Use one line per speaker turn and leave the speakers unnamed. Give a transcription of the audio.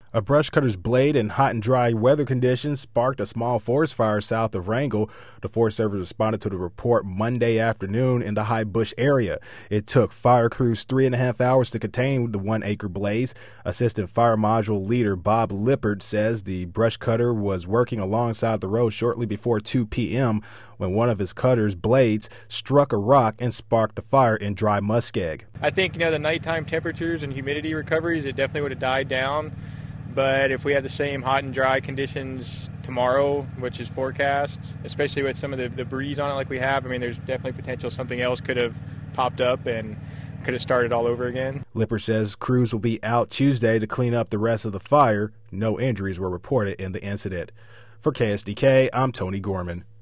A brush cutter's blade in hot and dry weather conditions sparked a small forest fire south of Wrangell. The Forest Service responded to the report Monday afternoon in the High Bush area. It took fire crews 3.5 hours to contain the 1-acre blaze. Assistant Fire Module Leader Bob Lippert says the brush cutter was working alongside the road shortly before 2 p.m. when one of his cutter's blades struck a rock and sparked a fire in dry muskeg.
I think, the nighttime temperatures and humidity recoveries, it definitely would have died down. But if we have the same hot and dry conditions tomorrow, which is forecast, especially with some of the breeze on it like we have, there's definitely potential something else could have popped up and could have started all over again.
Lippert says crews will be out Tuesday to clean up the rest of the fire. No injuries were reported in the incident. For KSDK, I'm Tony Gorman.